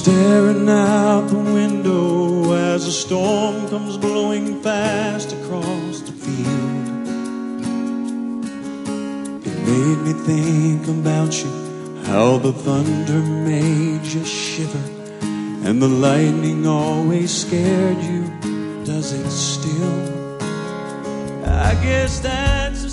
staring out the window as a storm comes blowing fast across the field. It made me think about you, how the thunder made you shiver, and the lightning always scared you. Does it still? I guess that's